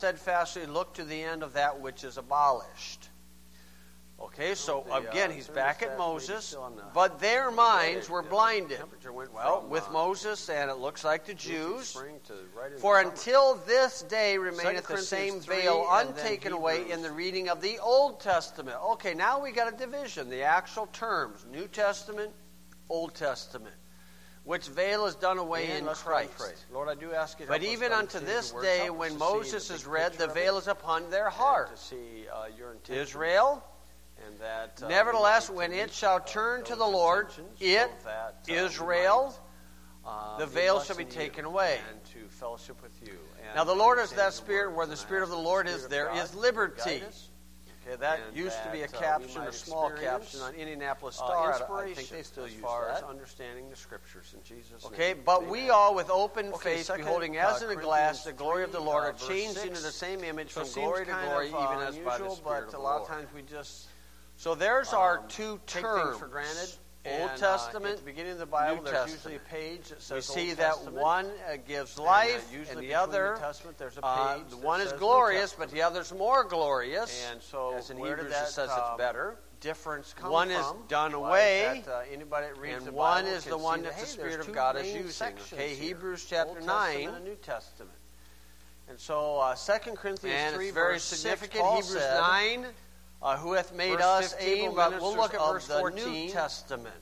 steadfastly look to the end of that which is abolished. Okay, so again, he's back at Moses, but their minds were blinded. Well, with Moses, and it looks like the Jews, for until this day remaineth the same veil untaken away in the reading of the Old Testament. Okay, now we got a division, the actual terms, New Testament, Old Testament. Which veil is done away in Christ. Lord, I do ask you. But even unto this day, when Moses is read, the veil is upon their heart. Israel, nevertheless, when it shall turn to the Lord, Israel, the veil shall be taken away. And to fellowship with you. Now the Lord is that Spirit. Where the Spirit of the Lord is, there is liberty. Okay, that used to be a caption, a small caption on Indianapolis Star. I think they still use that. As far as understanding the Scriptures in Jesus' name. Okay, but we all with open face, beholding as in a glass the glory of the Lord, are changed into the same image from glory to glory, even as by the Spirit of the Lord. But a lot of times we just... So there's our two take terms. things for granted. Old Testament, at the beginning of the Bible, New there's Testament. usually a page that says We see Old that Testament. one gives life, Usually and the between other, the Testament, there's a page the that one is says New glorious, Testament. but the other's more glorious. And so, as in where Hebrews did that it says it's better. difference come One from? is done Why away, is that, anybody that reads and the one Bible is can the one see that the hey, Spirit there's of two God is main using. sections Okay, here, Hebrews chapter Old 9. Testament and New Testament. And so 2 Corinthians And 3, it's very verse 6, significant, Paul Hebrews said, 9, who hath made verse us 15, able but we'll look at ministers verse of the 14. New Testament.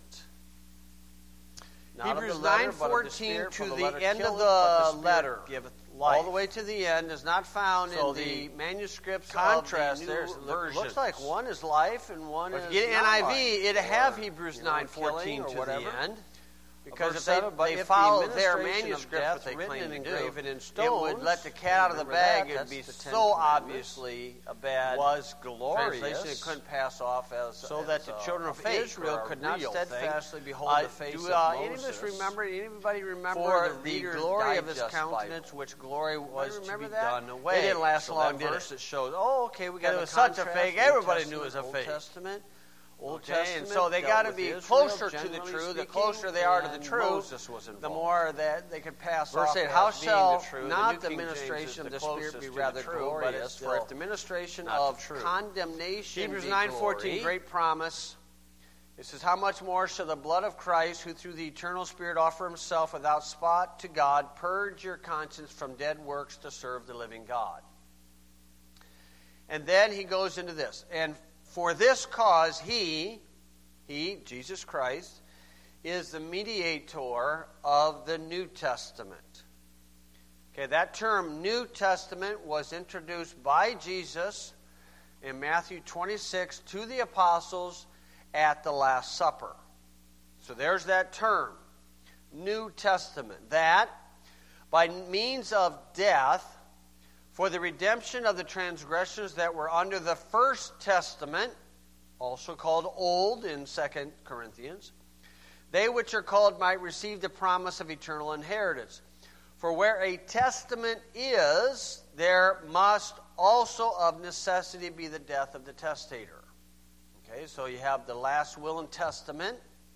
Not Hebrews of the letter, 9:14 to the end of the the letter, giveth life. all the way to the end, is not found So in the manuscripts contrast of the there new looks versions. like one is life and one If is you get not NIV, life. it'll have Or, Hebrews you know, 9:14 killing or to whatever. the end. Because Because if if they they follow follow their manuscript manuscript, that what they they claim claim to to do, engraved in it stones, would let the cat out of the bag. It'd be so obviously a bad was glorious, translation. It couldn't pass off as so that the children of Israel could not steadfastly behold the face do of any of us Moses. anybody remember For the the glory of his Digest countenance, Bible. which glory was to remember be that? done away? It didn't last so long, that did verse it? that shows, oh, okay, we got It it was such a contrast, fake. New Everybody Testament, knew it was a Old fake. Testament. Old Okay, Testament and so they dealt got to with be Israel, closer to the generally truth. The speaking, closer they are to the and truth, Moses was the involved. more that they could pass Verse off 8, as how being shall the truth. not the the New King ministration James of is the Spirit closest be to the rather truth, but glorious? it's For if still the ministration not of the truth. condemnation Hebrews be 9:14, glory, great promise. It says, how much more shall the blood of Christ, who through the eternal Spirit offer himself without spot to God, purge your conscience from dead works to serve the living God? And then he goes into this. And for this cause he, Jesus Christ, is the mediator of the New Testament. Okay, that term New Testament was introduced by Jesus in Matthew 26 to the apostles at the Last Supper. So there's that term, New Testament. That, by means of death, for the redemption of the transgressions that were under the First Testament, also called Old in 2 Corinthians, they which are called might receive the promise of eternal inheritance. For where a testament is, there must also of necessity be the death of the testator. Okay, so you have the last will and testament.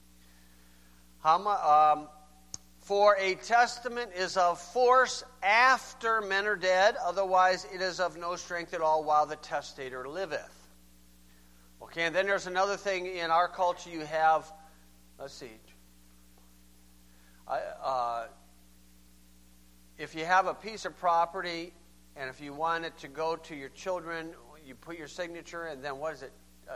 For a testament is of force after men are dead, otherwise it is of no strength at all while the testator liveth. Okay, and then there's another thing in our culture you have, let's see, if you have a piece of property and if you want it to go to your children, you put your signature and then what is it?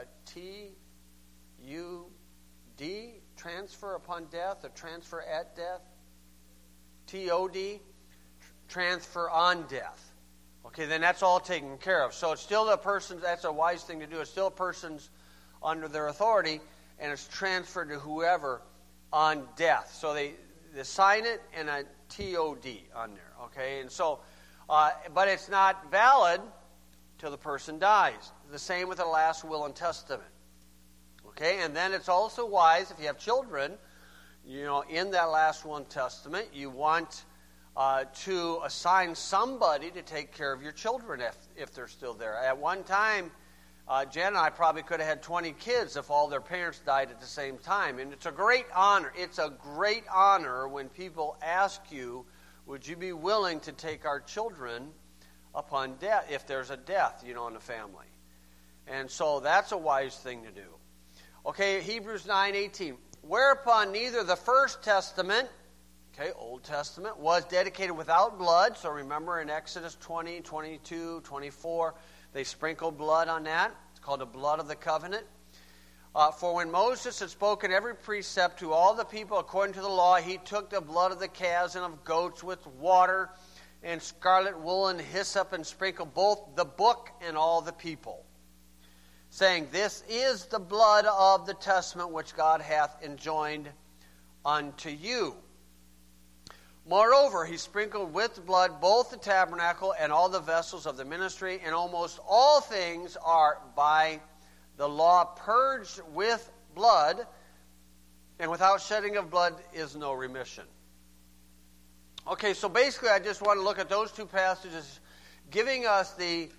T-U-D, transfer upon death or transfer at death? T-O-D, transfer on death. Okay, then that's all taken care of. So it's still a person's, that's a wise thing to do. It's still a person's under their authority and it's transferred to whoever on death. So they sign it and a T-O-D on there. Okay, and so, but it's not valid till the person dies. The same with the last will and testament. Okay, and then it's also wise if you have children, you know, in that last will and testament, you want to assign somebody to take care of your children if they're still there. At one time, Jen and I probably could have had 20 kids if all their parents died at the same time. And it's a great honor. It's a great honor when people ask you, would you be willing to take our children upon death, if there's a death, in the family. And so that's a wise thing to do. Okay, Hebrews 9:18. Whereupon neither the First Testament, Old Testament, was dedicated without blood. So remember in Exodus 20, 22, 24, they sprinkled blood on that. It's called the blood of the covenant. For when Moses had spoken every precept to all the people according to the law, he took the blood of the calves and of goats with water and scarlet wool and hyssop and sprinkled both the book and all the people, saying, This is the blood of the testament which God hath enjoined unto you. Moreover, he sprinkled with blood both the tabernacle and all the vessels of the ministry, and almost all things are by the law purged with blood, and without shedding of blood is no remission. Okay, so basically I just want to look at those two passages, giving us the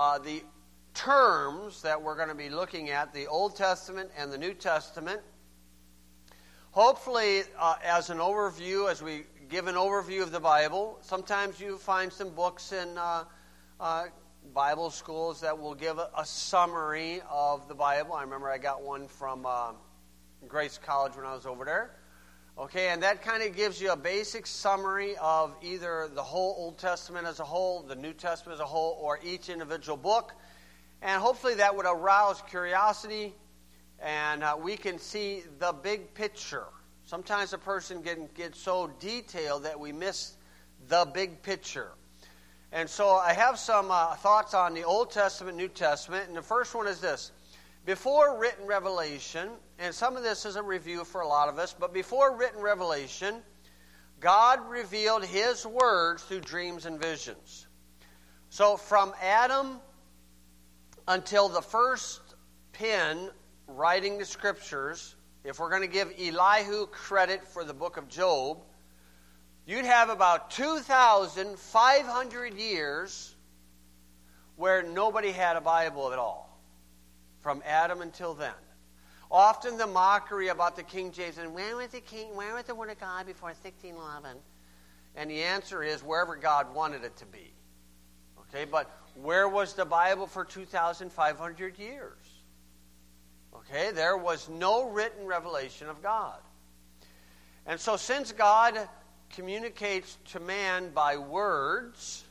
terms that we're going to be looking at, the Old Testament and the New Testament. Hopefully, as an overview, as we give an overview of the Bible, sometimes you find some books in Bible schools that will give a summary of the Bible. I remember I got one from Grace College when I was over there. Okay, and that kind of gives you a basic summary of either the whole Old Testament as a whole, the New Testament as a whole, or each individual book. And hopefully that would arouse curiosity, and we can see the big picture. Sometimes a person can get so detailed that we miss the big picture. And so I have some thoughts on the Old Testament, New Testament, and the first one is this. Before written revelation, and some of this is a review for a lot of us, but before written revelation, God revealed His words through dreams and visions. So from Adam until the first pen writing the Scriptures, if we're going to give Elihu credit for the book of Job, you'd have about 2,500 years where nobody had a Bible at all, from Adam until then. Often the mockery about the King James, and where was the Word of God before 1611? And the answer is wherever God wanted it to be. Okay, but where was the Bible for 2,500 years? Okay, there was no written revelation of God. And so since God communicates to man by words,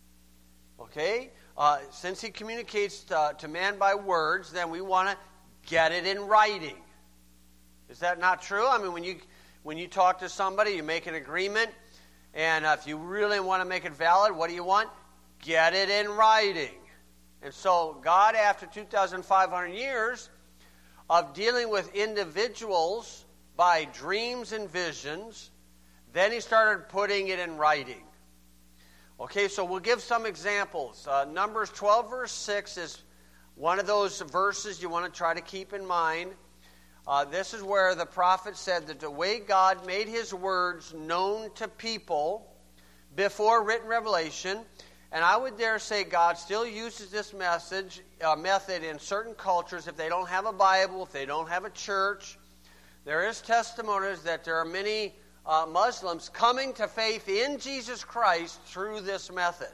since He communicates to man by words, then we want to get it in writing. Is that not true? I mean, when you talk to somebody, you make an agreement, and if you really want to make it valid, what do you want? Get it in writing. And so God, after 2,500 years of dealing with individuals by dreams and visions, then He started putting it in writing. Okay, so we'll give some examples. Numbers 12 verse 6 is one of those verses you want to try to keep in mind. This is where the prophet said that the way God made His words known to people before written revelation, and I would dare say God still uses this method in certain cultures. If they don't have a Bible, if they don't have a church, there is testimonies that there are many Muslims coming to faith in Jesus Christ through this method.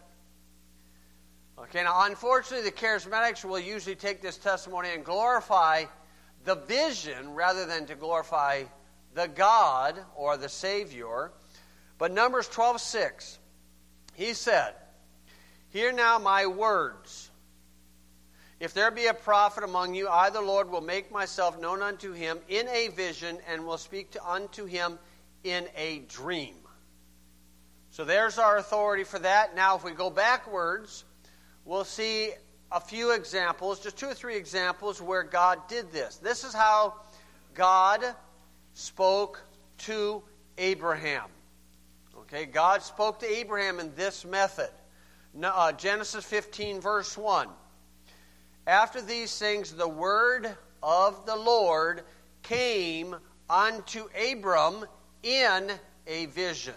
Okay, now unfortunately the charismatics will usually take this testimony and glorify the vision rather than to glorify the God or the Savior. But Numbers 12:6, He said, Hear now my words. If there be a prophet among you, I, the Lord, will make myself known unto him in a vision, and will speak unto him in a dream. So there's our authority for that. Now, if we go backwards, we'll see a few examples, just 2 or 3 examples where God did this. This is how God spoke to Abraham. Okay, God spoke to Abraham in this method. Genesis 15, verse 1. After these things, the word of the Lord came unto Abram in a vision,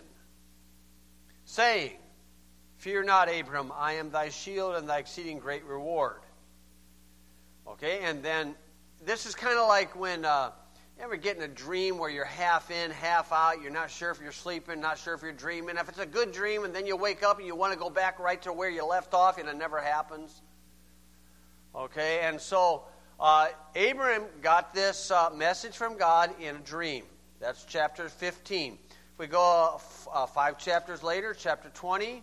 saying, Fear not, Abram, I am thy shield and thy exceeding great reward. Okay, and then this is kind of like when, ever get in a dream where you're half in, half out? You're not sure if you're sleeping, not sure if you're dreaming. If it's a good dream and then you wake up and you want to go back right to where you left off, and it never happens. Okay, and so Abraham got this message from God in a dream. That's chapter 15. If we go 5 chapters later, chapter 20,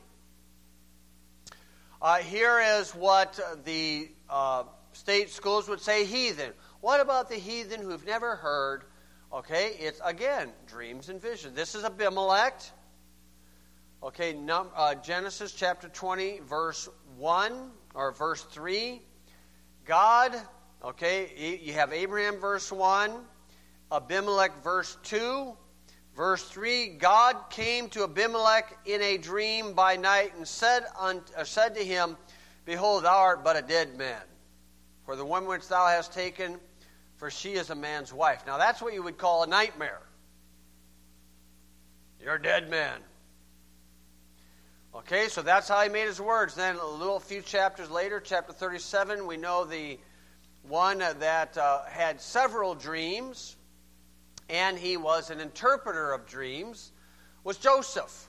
here is what the state schools would say, heathen. What about the heathen who've never heard? Okay, it's, again, dreams and visions. This is Abimelech. Okay, Genesis chapter 20, verse 1, or verse 3. God, okay, you have Abraham, verse 1, Abimelech, verse 2. Verse 3, God came to Abimelech in a dream by night and said to him, Behold, thou art but a dead man, for the woman which thou hast taken, for she is a man's wife. Now that's what you would call a nightmare. You're a dead man. Okay, so that's how he made his words. Then a few chapters later, chapter 37, we know the one that had several dreams, and he was an interpreter of dreams, was Joseph.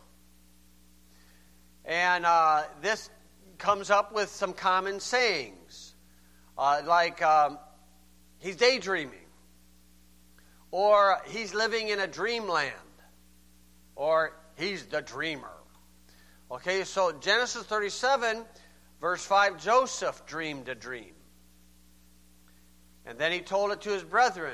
And this comes up with some common sayings, like he's daydreaming, or he's living in a dreamland, or he's the dreamer. Okay, so Genesis 37, verse 5, Joseph dreamed a dream. And then he told it to his brethren.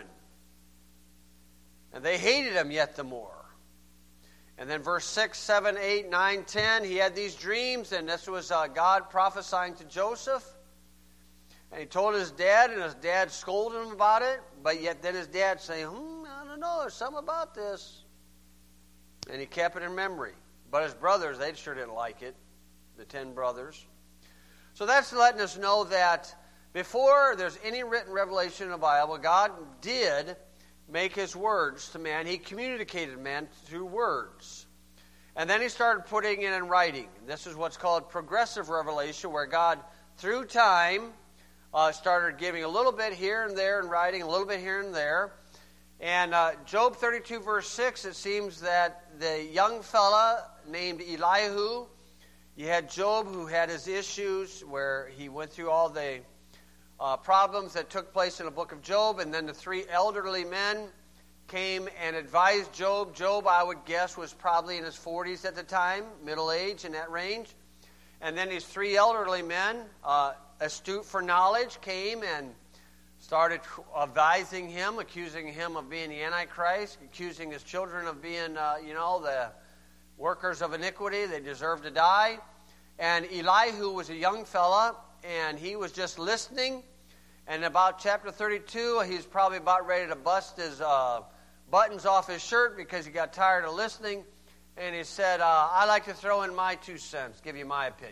And they hated him yet the more. And then verse 6, 7, 8, 9, 10, he had these dreams, and this was God prophesying to Joseph. And he told his dad, and his dad scolded him about it. But yet then his dad saying, I don't know, there's something about this. And he kept it in memory. But his brothers, they sure didn't like it, the 10 brothers. So that's letting us know that before there's any written revelation in the Bible, God did make his words to man. He communicated to man through words. And then he started putting it in writing. This is what's called progressive revelation, where God, through time, started giving a little bit here and there in writing, a little bit here and there. And Job 32, verse 6, it seems that the young fella named Elihu, you had Job who had his issues where he went through all the problems that took place in the book of Job, and then the 3 elderly men came and advised Job. Job, I would guess, was probably in his 40s at the time, middle age, in that range. And then these 3 elderly men, astute for knowledge, came and started advising him, accusing him of being the Antichrist, accusing his children of being, the workers of iniquity. They deserve to die. And Elihu was a young fella, and he was just listening. And about chapter 32, he's probably about ready to bust his buttons off his shirt because he got tired of listening. And he said, I like to throw in my 2 cents, give you my opinion.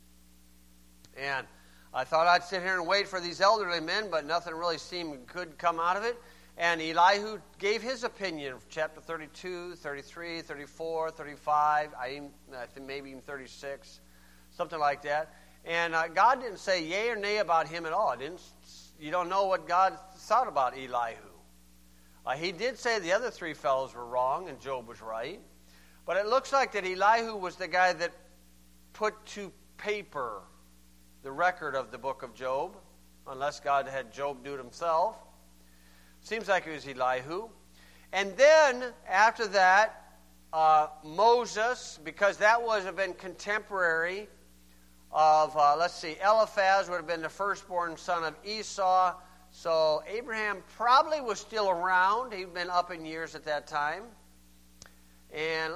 And I thought I'd sit here and wait for these elderly men, but nothing really seemed good come out of it. And Elihu gave his opinion of chapter 32, 33, 34, 35, I think maybe even 36, something like that. And God didn't say yea or nay about him at all. You don't know what God thought about Elihu. He did say the other 3 fellows were wrong and Job was right. But it looks like that Elihu was the guy that put to paper the record of the book of Job, unless God had Job do it himself. Seems like it was Elihu. And then, after that, Moses, because that would have been contemporary of, Eliphaz would have been the firstborn son of Esau. So Abraham probably was still around. He'd been up in years at that time. And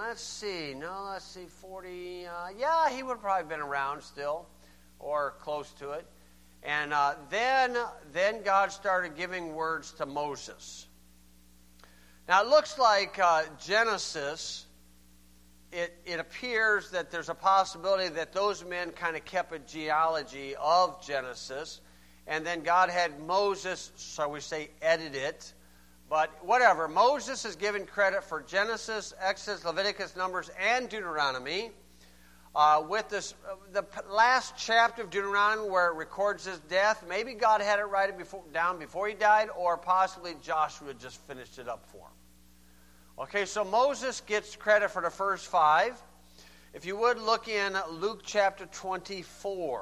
40, he would have probably been around still, or close to it. And then God started giving words to Moses. Now it looks like Genesis, it appears that there's a possibility that those men kind of kept a genealogy of Genesis, and then God had Moses, so we say, edit it. But whatever, Moses is given credit for Genesis, Exodus, Leviticus, Numbers, and Deuteronomy. with this, the last chapter of Deuteronomy where it records his death, maybe God had it write it down before he died, or possibly Joshua just finished it up for him. Okay, so Moses gets credit for the first 5. If you would, look in Luke chapter 24.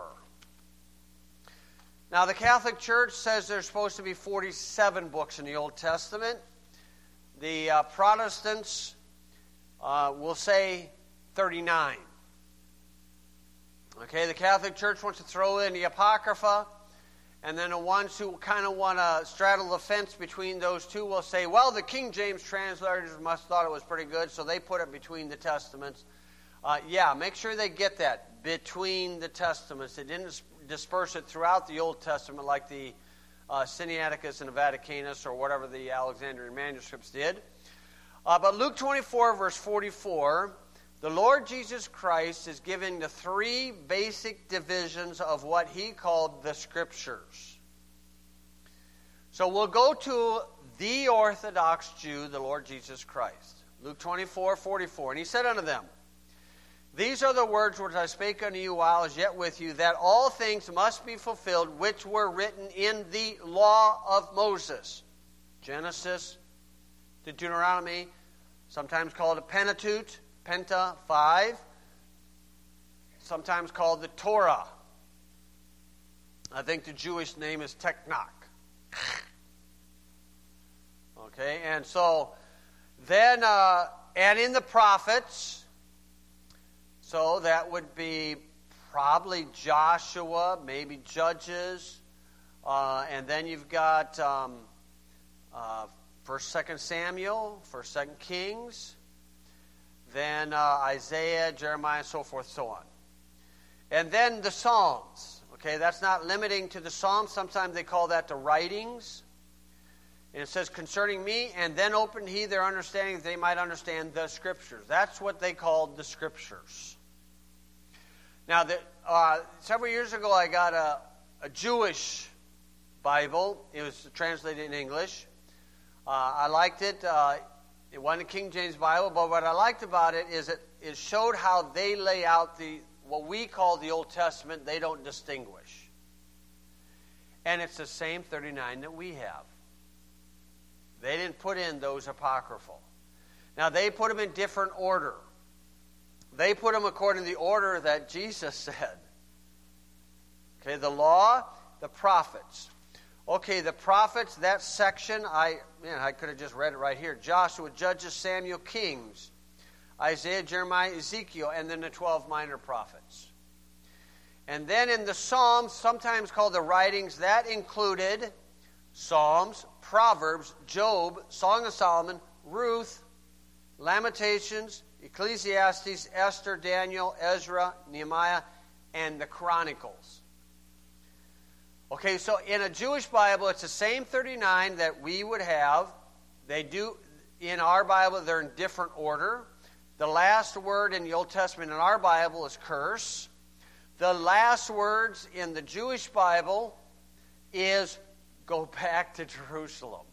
Now, the Catholic Church says there's supposed to be 47 books in the Old Testament. The Protestants will say 39. Okay, the Catholic Church wants to throw in the Apocrypha, and then the ones who kind of want to straddle the fence between those two will say, well, the King James translators must have thought it was pretty good, so they put it between the Testaments. Make sure they get that, between the Testaments. They didn't disperse it throughout the Old Testament like the Sinaiticus and the Vaticanus or whatever the Alexandrian manuscripts did. But Luke 24, verse 44, the Lord Jesus Christ is giving the 3 basic divisions of what he called the Scriptures. So we'll go to the Orthodox Jew, the Lord Jesus Christ. Luke 24, 44. And he said unto them, these are the words which I spake unto you while I was yet with you, that all things must be fulfilled which were written in the law of Moses. Genesis to Deuteronomy, sometimes called a Pentateuch, Penta 5, sometimes called the Torah. I think the Jewish name is Tanakh. Okay, and so then, and in the prophets, so that would be probably Joshua, maybe Judges, and then you've got 1st, 2nd Samuel, 1st, 2nd Kings, then Isaiah, Jeremiah, so forth, so on. And then the Psalms. Okay, that's not limiting to the Psalms. Sometimes they call that the writings. And it says, concerning me, and then opened he their understanding that they might understand the Scriptures. That's what they called the Scriptures. Now, several years ago, I got a Jewish Bible. It was translated in English. I liked it. It wasn't a King James Bible, but what I liked about it is it showed how they lay out what we call the Old Testament. They don't distinguish. And it's the same 39 that we have. They didn't put in those apocryphal. Now, they put them in different order. They put them according to the order that Jesus said. Okay, the law, the prophets. Okay, the prophets, that section, I could have just read it right here. Joshua, Judges, Samuel, Kings, Isaiah, Jeremiah, Ezekiel, and then the 12 minor prophets. And then in the Psalms, sometimes called the writings, that included Psalms, Proverbs, Job, Song of Solomon, Ruth, Lamentations, Ecclesiastes, Esther, Daniel, Ezra, Nehemiah, and the Chronicles. Okay, so in a Jewish Bible, it's the same 39 that we would have. They do, in our Bible, they're in different order. The last word in the Old Testament in our Bible is curse. The last words in the Jewish Bible is go back to Jerusalem.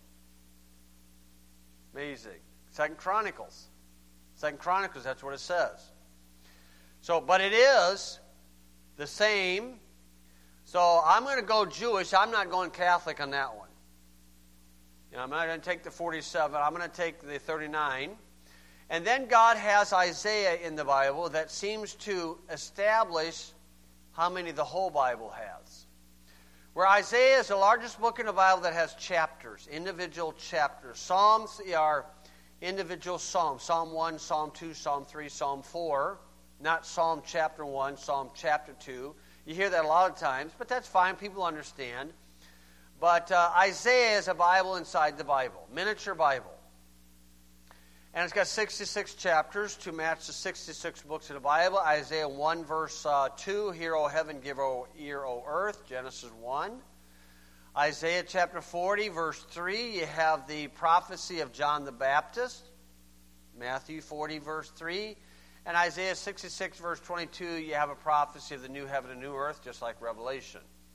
Amazing. 2nd Chronicles. 2nd Chronicles, that's what it says. So, but it is the same. So I'm going to go Jewish. I'm not going Catholic on that one. I'm not going to take the 47. I'm going to take the 39. And then God has Isaiah in the Bible that seems to establish how many the whole Bible has. Where Isaiah is the largest book in the Bible that has chapters, individual chapters. Psalms are individual psalms. Psalm 1, Psalm 2, Psalm 3, Psalm 4. Not Psalm chapter 1, Psalm chapter 2. You hear that a lot of times, but that's fine. People understand. But Isaiah is a Bible inside the Bible, miniature Bible. And it's got 66 chapters to match the 66 books of the Bible. Isaiah 1, verse 2, Hear, O heaven, give ear, O earth, Genesis 1. Isaiah chapter 40, verse 3, you have the prophecy of John the Baptist. Matthew 40, verse 3. And Isaiah 66, verse 22, you have a prophecy of the new heaven and new earth, just like Revelation.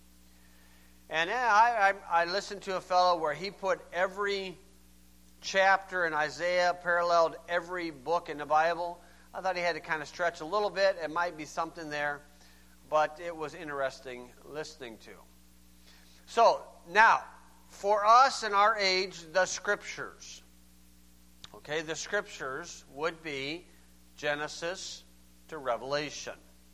And I listened to a fellow where he put every chapter in Isaiah paralleled every book in the Bible. I thought he had to kind of stretch a little bit. It might be something there, but it was interesting listening to. So, now, for us in our age, the Scriptures. Okay, the Scriptures would be Genesis to Revelation.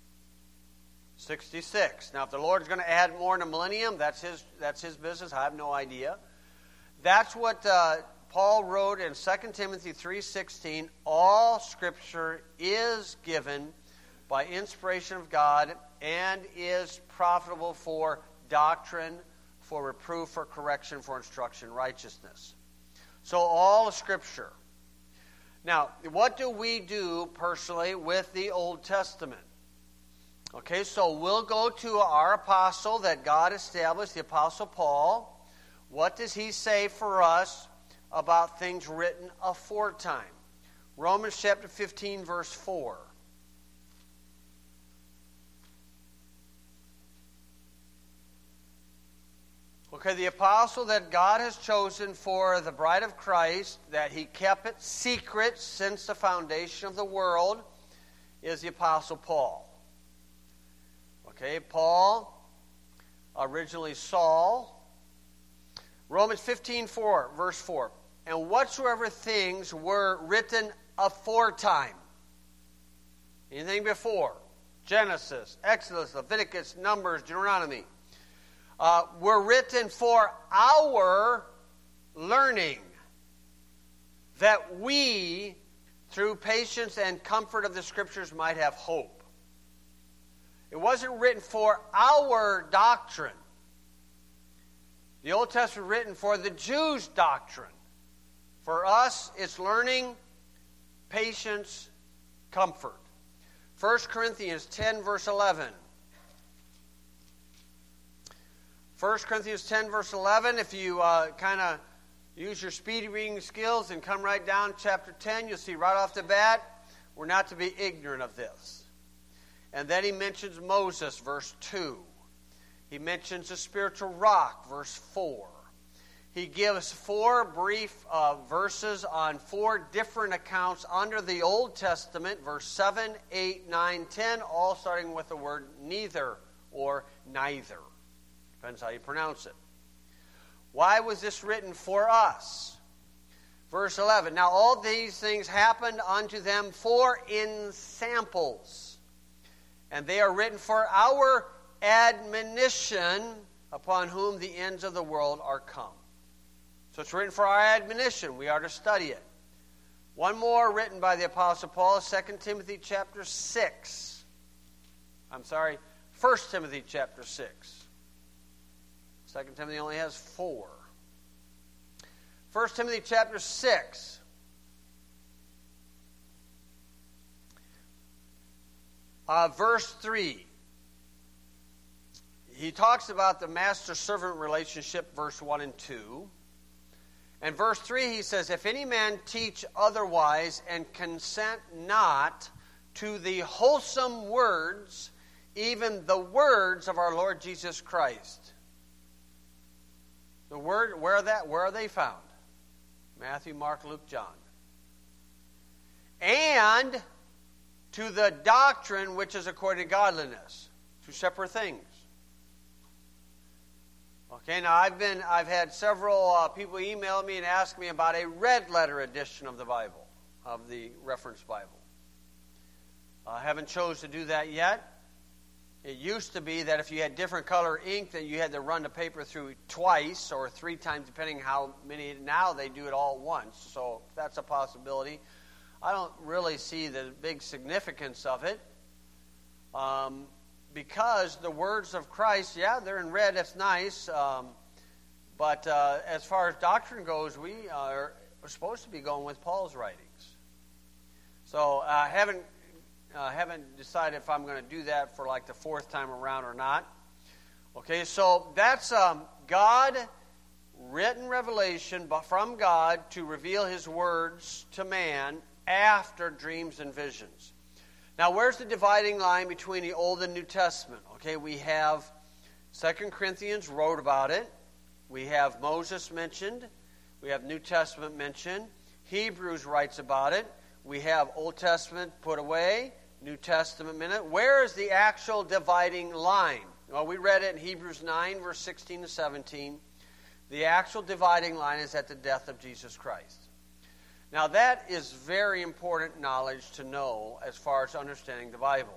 66. Now, if the Lord's going to add more in a millennium, that's his business. I have no idea. That's what Paul wrote in 2 Timothy 3:16. All Scripture is given by inspiration of God and is profitable for doctrine, for reproof, for correction, for instruction, righteousness. So all Scripture. Now, what do we do personally with the Old Testament? Okay, so we'll go to our apostle that God established, the Apostle Paul. What does he say for us about things written aforetime? Romans chapter 15, verse 4. Okay, the apostle that God has chosen for the bride of Christ, that he kept it secret since the foundation of the world, is the Apostle Paul. Okay, Paul, originally Saul. Romans 15:4, verse 4. And whatsoever things were written aforetime. Anything before. Genesis, Exodus, Leviticus, Numbers, Deuteronomy. Were written for our learning, that we, through patience and comfort of the Scriptures, might have hope. It wasn't written for our doctrine. The Old Testament was written for the Jews' doctrine. For us, it's learning, patience, comfort. 1 Corinthians 10, verse 11. 1 Corinthians 10, verse 11, if you kind of use your speedy reading skills and come right down chapter 10, you'll see right off the bat, we're not to be ignorant of this. And then he mentions Moses, verse 2. He mentions the spiritual rock, verse 4. He gives 4 brief verses on 4 different accounts under the Old Testament, verse 7, 8, 9, 10, all starting with the word neither or neither. Depends how you pronounce it. Why was this written for us? Verse 11, now all these things happened unto them for ensamples, and they are written for our admonition, upon whom the ends of the world are come. So it's written for our admonition. We are to study it. One more written by the Apostle Paul, 2 Timothy chapter 6. 1 Timothy chapter 6. 2 Timothy only has 4. 1 Timothy chapter 6. Verse 3. He talks about the master-servant relationship, verse 1 and 2. And verse 3, he says, if any man teach otherwise and consent not to the wholesome words, even the words of our Lord Jesus Christ. The word, where are they found? Matthew, Mark, Luke, John. And to the doctrine which is according to godliness. 2 separate things. Okay, now I've had several people email me and ask me about a red letter edition of the Bible, of the reference Bible. I haven't chose to do that yet. It used to be that if you had different color ink, that you had to run the paper through twice or 3 times, depending how many. Now they do it all at once, so that's a possibility. I don't really see the big significance of it. Because the words of Christ, yeah, they're in red, that's nice. But as far as doctrine goes, we're supposed to be going with Paul's writings. So I haven't decided if I'm going to do that for like the 4th time around or not. Okay, so that's God written revelation from God to reveal His words to man after dreams and visions. Now, where's the dividing line between the Old and New Testament? Okay, we have 2 Corinthians wrote about it. We have Moses mentioned. We have New Testament mentioned. Hebrews writes about it. we have Old Testament put away, New Testament minute. Where is the actual dividing line? Well, we read it in Hebrews 9, verse 16 to 17. The actual dividing line is at the death of Jesus Christ. Now, that is very important knowledge to know as far as understanding the Bible.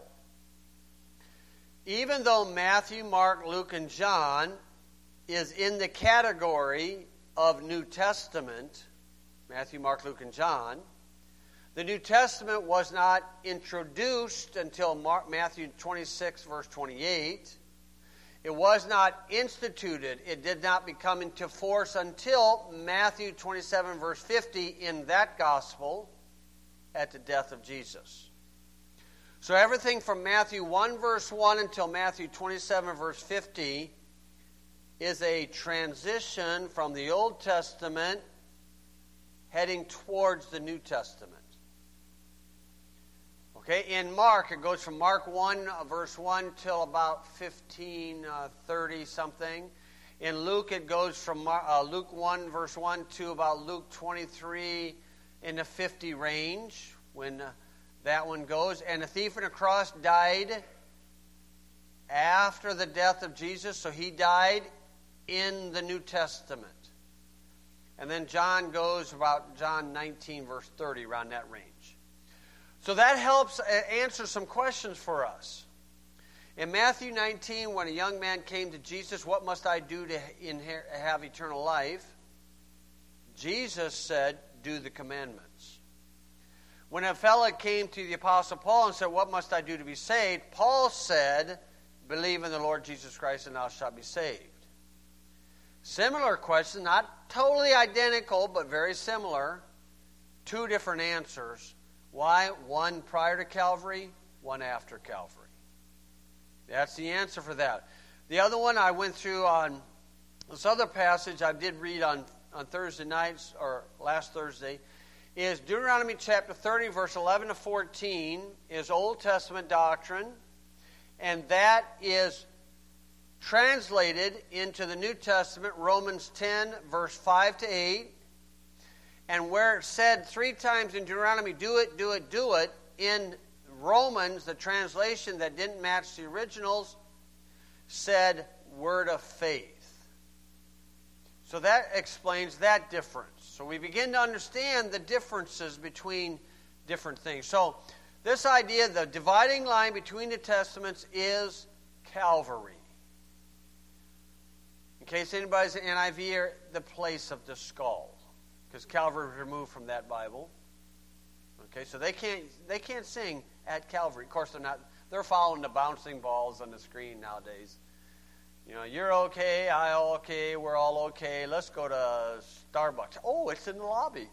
Even though Matthew, Mark, Luke, and John is in the category of New Testament, Matthew, Mark, Luke, and John, the New Testament was not introduced until Matthew 26, verse 28. It was not instituted. It did not become into force until Matthew 27, verse 50 in that gospel at the death of Jesus. So everything from Matthew 1, verse 1 until Matthew 27, verse 50 is a transition from the Old Testament heading towards the New Testament. Okay, in Mark, it goes from Mark 1, verse 1 till about 1530 something. In Luke, it goes from Luke 1, verse 1 to about Luke 23 in the 50 range when that one goes. And the thief on the cross died after the death of Jesus, so he died in the New Testament. And then John goes about John 19, verse 30, around that range. So that helps answer some questions for us. In Matthew 19, when a young man came to Jesus, what must I do to have eternal life? Jesus said, do the commandments. When a fellow came to the Apostle Paul and said, what must I do to be saved? Paul said, believe in the Lord Jesus Christ and thou shalt be saved. Similar question, not totally identical, but very similar. Two different answers. Why? One prior to Calvary, one after Calvary. That's the answer for that. The other one I went through on this other passage I did read on Thursday nights, or last Thursday, is Deuteronomy chapter 30, verse 11 to 14, is Old Testament doctrine, and that is translated into the New Testament, Romans 10, verse 5 to 8. And where it said 3 times in Deuteronomy, do it, do it, do it, in Romans, the translation that didn't match the originals, said word of faith. So that explains that difference. So we begin to understand the differences between different things. So this idea, the dividing line between the Testaments is Calvary. In case anybody's an NIV, or the place of the skull. Because Calvary was removed from that Bible. Okay, so they can't sing at Calvary. Of course, they're following the bouncing balls on the screen nowadays. You know, you're okay, I okay, we're all okay. Let's go to Starbucks. Oh, it's in the lobby.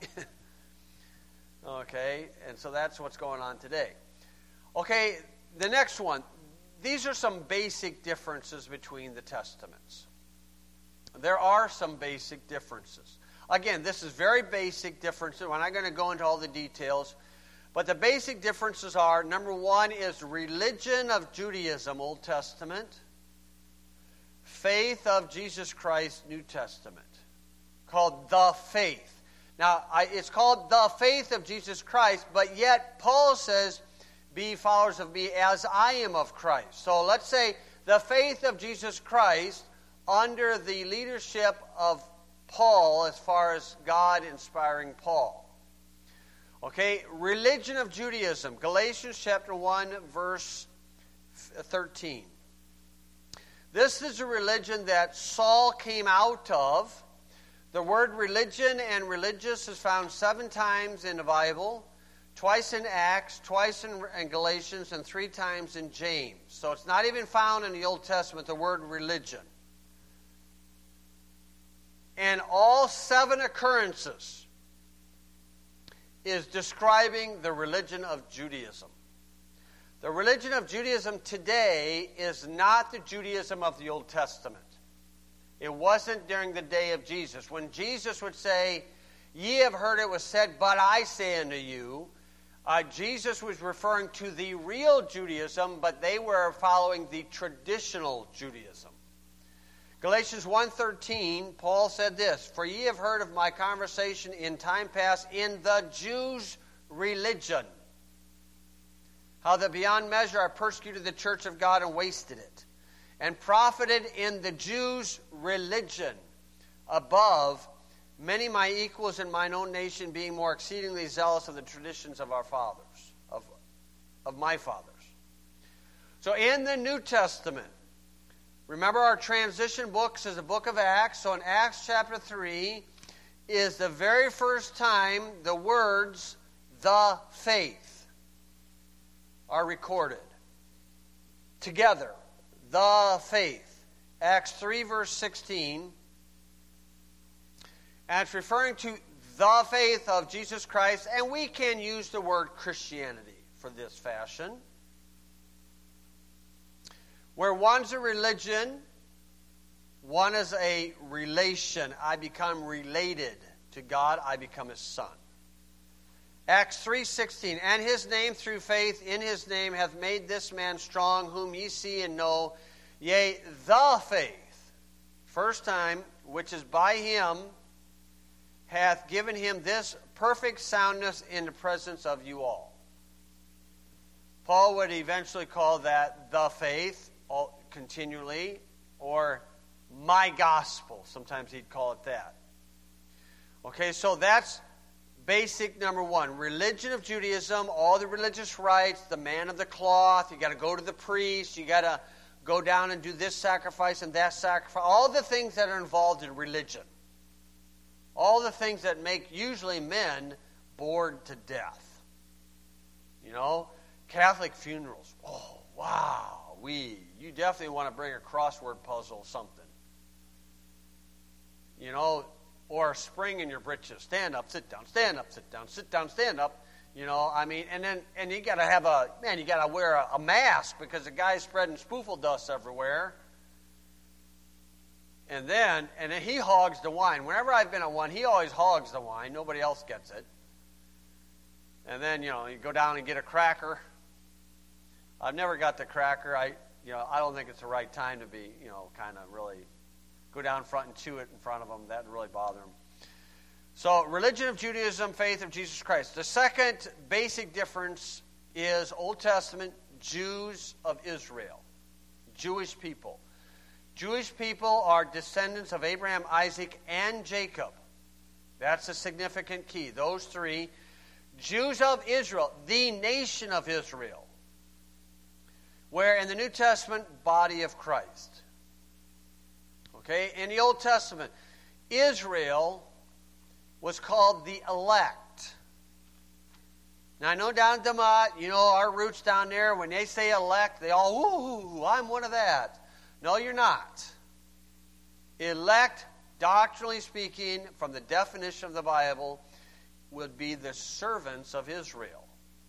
Okay, and so that's what's going on today. Okay, the next one. These are some basic differences between the Testaments. There are some basic differences. Again, this is very basic differences. We're not going to go into all the details. But the basic differences are, number one is religion of Judaism, Old Testament. Faith of Jesus Christ, New Testament. Called the faith. Now, it's called the faith of Jesus Christ, but yet Paul says, be followers of me as I am of Christ. So let's say the faith of Jesus Christ under the leadership of Paul, as far as God inspiring Paul. Okay, religion of Judaism, Galatians chapter 1, verse 13. This is a religion that Saul came out of. The word religion and religious is found 7 times in the Bible, twice in Acts, twice in Galatians, and 3 times in James. So it's not even found in the Old Testament, the word religion. And all 7 occurrences is describing the religion of Judaism. The religion of Judaism today is not the Judaism of the Old Testament. It wasn't during the day of Jesus. When Jesus would say, ye have heard it was said, but I say unto you, Jesus was referring to the real Judaism, but they were following the traditional Judaism. Galatians 1:13, Paul said this, for ye have heard of my conversation in time past in the Jews' religion. How that beyond measure I persecuted the church of God and wasted it, and profited in the Jews' religion above many my equals in mine own nation, being more exceedingly zealous of the traditions of our fathers, of my fathers. So in the New Testament, remember our transition books is the book of Acts. So in Acts chapter 3 is the very first time the words, the faith, are recorded. Together, the faith. Acts 3 verse 16. And it's referring to the faith of Jesus Christ. And we can use the word Christianity for this fashion. Where one's a religion, one is a relation. I become related to God. I become His son. Acts 3:16. And His name through faith in His name hath made this man strong, whom ye see and know. Yea, the faith, first time, which is by Him, hath given him this perfect soundness in the presence of you all. Paul would eventually call that the faith continually, or my gospel. Sometimes he'd call it that. Okay, so that's basic number one. Religion of Judaism, all the religious rites, the man of the cloth, you got to go to the priest, you got to go down and do this sacrifice and that sacrifice, all the things that are involved in religion. All the things that make usually men bored to death. You know, Catholic funerals. Oh, wow. You definitely want to bring a crossword puzzle or something. You know, or a spring in your britches. Stand up, sit down, stand up, sit down, sit down, stand up. You know, I mean, and you got to have you got to wear a mask because the guy's spreading spoofle dust everywhere. And then he hogs the wine. Whenever I've been at one, he always hogs the wine. Nobody else gets it. And then, you go down and get a cracker. I've never got the cracker. I don't think it's the right time to be, kind of really go down front and chew it in front of them. That would really bother them. So, religion of Judaism, faith of Jesus Christ. The second basic difference is Old Testament Jews of Israel. Jewish people. Jewish people are descendants of Abraham, Isaac, and Jacob. That's a significant key. Those three. Jews of Israel, the nation of Israel. Where in the New Testament, body of Christ. Okay, in the Old Testament, Israel was called the elect. Now I know down in Damat, our roots down there, when they say elect, they all, ooh, I'm one of that. No, you're not. Elect, doctrinally speaking, from the definition of the Bible, would be the servants of Israel.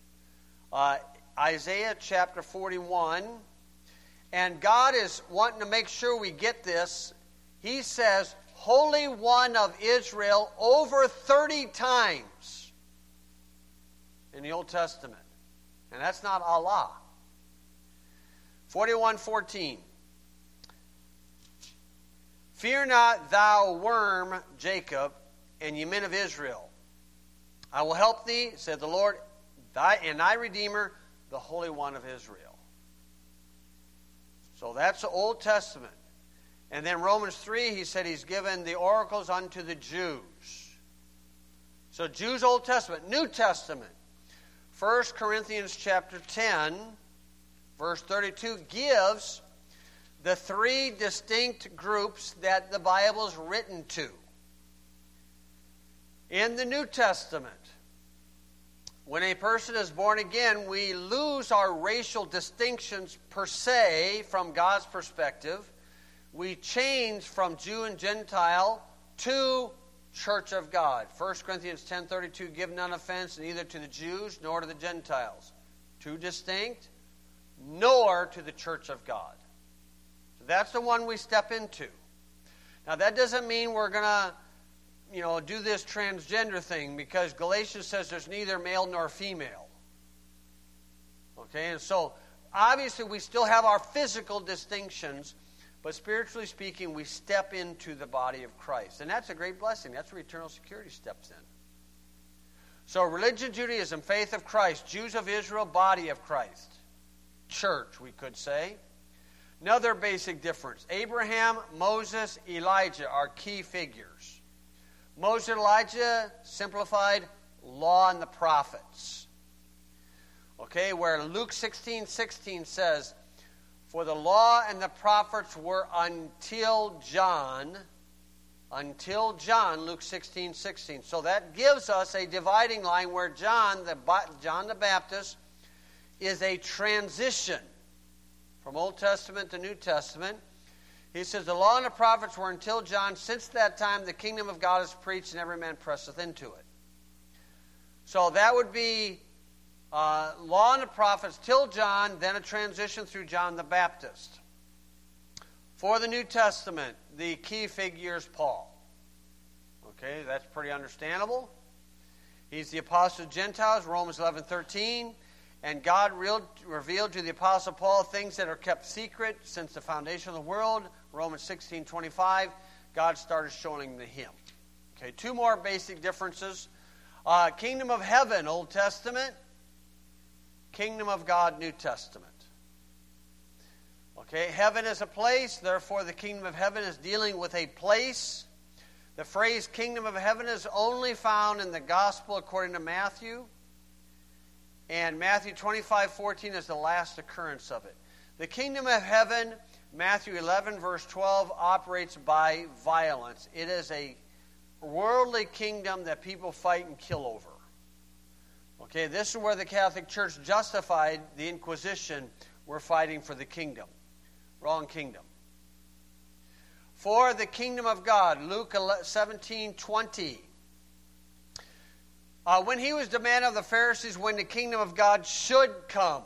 Isaiah chapter 41, and God is wanting to make sure we get this. He says, Holy One of Israel, over 30 times in the Old Testament. And that's not Allah. 41:14. Fear not, thou worm, Jacob, and ye men of Israel. I will help thee, said the Lord, thy Redeemer, the Holy One of Israel. So that's the Old Testament. And then Romans 3, he said he's given the oracles unto the Jews. So Jews, Old Testament. New Testament. 1 Corinthians chapter 10, verse 32, gives the three distinct groups that the Bible is written to. In the New Testament, when a person is born again, we lose our racial distinctions per se from God's perspective. We change from Jew and Gentile to Church of God. 1 Corinthians 10:32, give none offense neither to the Jews nor to the Gentiles. Two distinct, nor to the Church of God. So that's the one we step into. Now that doesn't mean we're going to do this transgender thing, because Galatians says there's neither male nor female. Okay, and so obviously we still have our physical distinctions, but spiritually speaking, we step into the body of Christ. And that's a great blessing. That's where eternal security steps in. So religion, Judaism, faith of Christ, Jews of Israel, body of Christ. Church, we could say. Another basic difference. Abraham, Moses, Elijah are key figures. Moses and Elijah, simplified, law and the prophets. Okay, where Luke 16:16 says, for the law and the prophets were until John, Luke 16:16. So that gives us a dividing line where John the Baptist is a transition from Old Testament to New Testament. He says, the law and the prophets were until John. Since that time, the kingdom of God is preached, and every man presseth into it. So that would be law and the prophets till John, then a transition through John the Baptist. For the New Testament, the key figure is Paul. Okay, that's pretty understandable. He's the apostle of Gentiles, Romans 11:13. And God revealed to the Apostle Paul things that are kept secret since the foundation of the world. Romans 16:25. God started showing to him. Okay, two more basic differences. Kingdom of heaven, Old Testament. Kingdom of God, New Testament. Okay, heaven is a place. Therefore, the kingdom of heaven is dealing with a place. The phrase kingdom of heaven is only found in the gospel according to Matthew. And Matthew 25:14 is the last occurrence of it. The kingdom of heaven, Matthew 11, verse 12, operates by violence. It is a worldly kingdom that people fight and kill over. Okay, this is where the Catholic Church justified the Inquisition. We're fighting for the kingdom. Wrong kingdom. For the kingdom of God, Luke 17:20. When he was demanded of the Pharisees when the kingdom of God should come,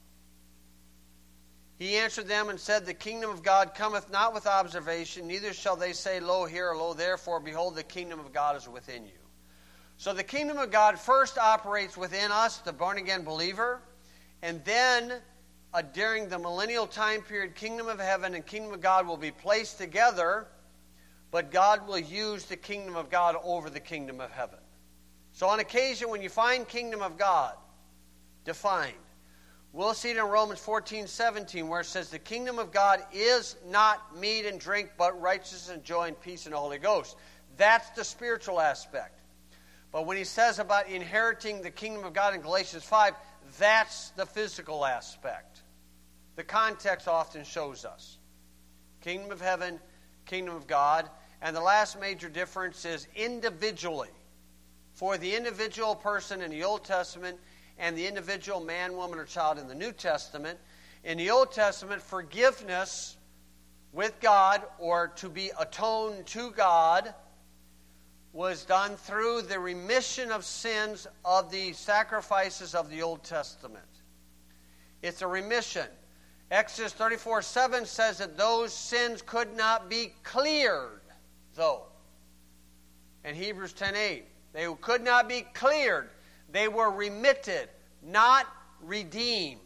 he answered them and said, the kingdom of God cometh not with observation, neither shall they say, lo here or lo there, for behold, the kingdom of God is within you. So the kingdom of God first operates within us, the born-again believer, and then during the millennial time period, kingdom of heaven and kingdom of God will be placed together, but God will use the kingdom of God over the kingdom of heaven. So on occasion, when you find kingdom of God defined, we'll see it in Romans 14:17, where it says, the kingdom of God is not meat and drink, but righteousness and joy and peace in the Holy Ghost. That's the spiritual aspect. But when he says about inheriting the kingdom of God in Galatians 5, that's the physical aspect. The context often shows us. Kingdom of heaven, kingdom of God. And the last major difference is individually. For the individual person in the Old Testament and the individual man, woman, or child in the New Testament. In the Old Testament, forgiveness with God or to be atoned to God was done through the remission of sins of the sacrifices of the Old Testament. It's a remission. Exodus 34:7 says that those sins could not be cleared, though. And Hebrews 10:8. They could not be cleared. They were remitted, not redeemed.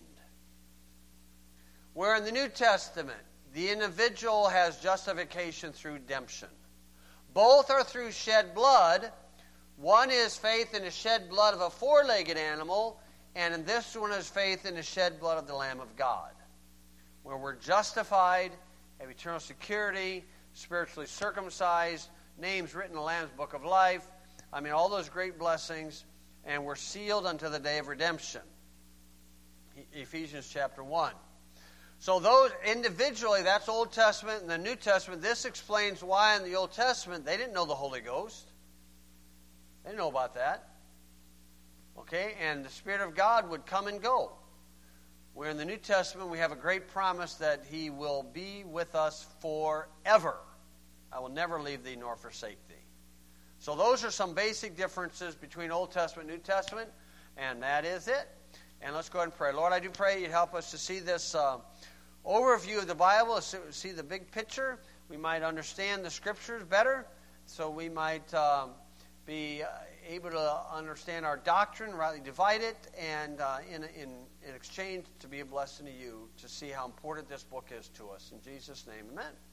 Where in the New Testament, the individual has justification through redemption. Both are through shed blood. One is faith in the shed blood of a four-legged animal, and in this one is faith in the shed blood of the Lamb of God. Where we're justified, have eternal security, spiritually circumcised, names written in the Lamb's Book of Life. I mean, all those great blessings, and we're sealed unto the day of redemption. Ephesians chapter 1. So those individually, that's Old Testament and the New Testament. This explains why in the Old Testament they didn't know the Holy Ghost. They didn't know about that. Okay, and the Spirit of God would come and go. Where in the New Testament we have a great promise that He will be with us forever. I will never leave thee nor forsake thee. So those are some basic differences between Old Testament and New Testament, and that is it. And let's go ahead and pray. Lord, I do pray you'd help us to see this overview of the Bible, see the big picture. We might understand the Scriptures better, so we might be able to understand our doctrine, rightly divide it, and in exchange to be a blessing to you, to see how important this book is to us. In Jesus' name, amen.